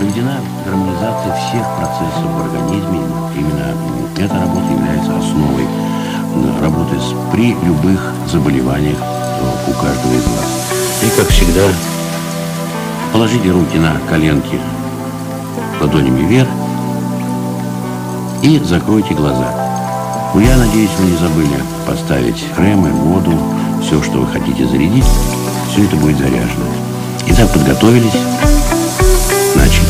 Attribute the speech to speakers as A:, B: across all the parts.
A: проведена гармонизация всех процессов в организме. Именно эта работа является основой работы при любых заболеваниях у каждого из вас. И, как всегда, положите руки на коленки ладонями вверх и закройте глаза. Я надеюсь, вы не забыли поставить кремы, воду, все, что вы хотите зарядить, все это будет заряжено. Итак, подготовились. Начали.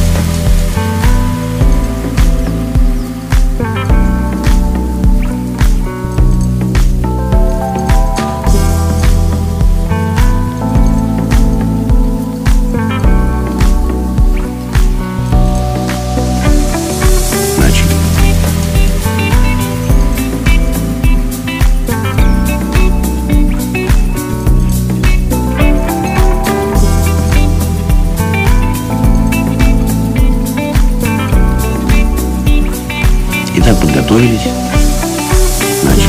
A: Итак, подготовились. Начали.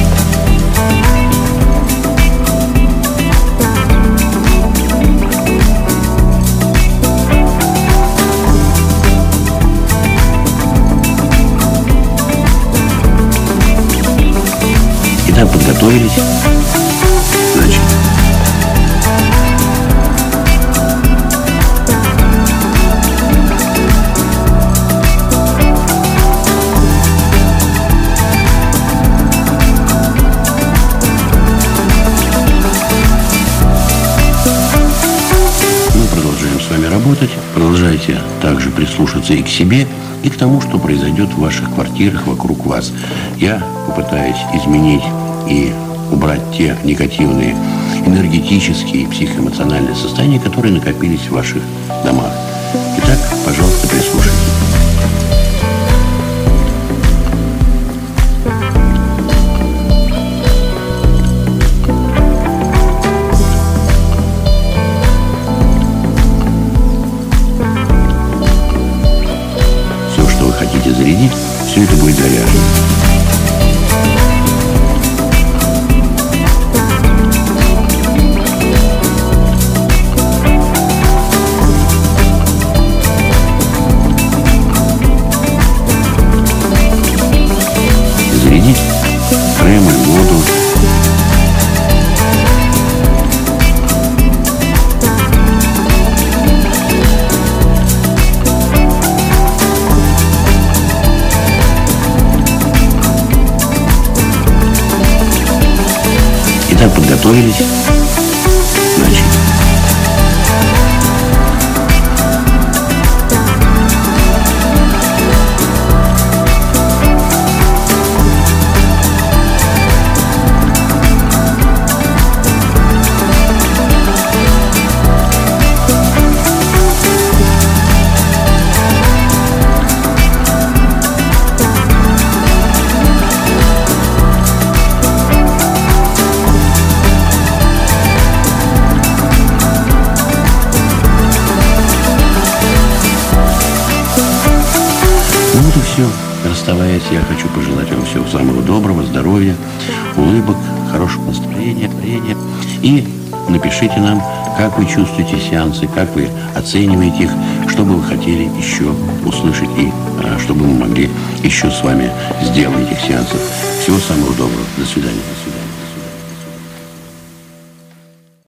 A: Итак, подготовились. Начали. Работать, продолжайте также прислушаться и к себе, и к тому, что произойдет в ваших квартирах вокруг вас. Я попытаюсь изменить и убрать те негативные энергетические и психоэмоциональные состояния, которые накопились в ваших домах. Итак, пожалуйста, прислушайтесь. Хотите зарядить, все это будет заряжено. Зарядить кремы, воду. Итак, подготовились. Начали. Вот и все. Расставаясь, я хочу пожелать вам всего самого доброго, здоровья, улыбок, хорошего настроения. И напишите нам, как вы чувствуете сеансы, как вы оцениваете их, что бы вы хотели еще услышать и что бы мы могли еще с вами сделать этих сеансов. Всего самого доброго. До свидания.